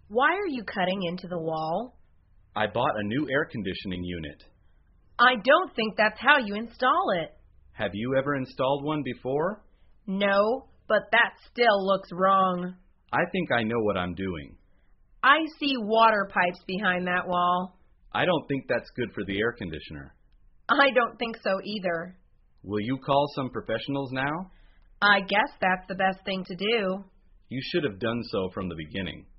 Why are you cutting into the wall? I bought a new air conditioning unit. I don't think that's how you install it. Have you ever installed one before? No, but that still looks wrong. I think I know what I'm doing. I see water pipes behind that wall. I don't think that's good for the air conditioner. I don't think so either. Will you call some professionals now? I guess that's the best thing to do. You should have done so from the beginning.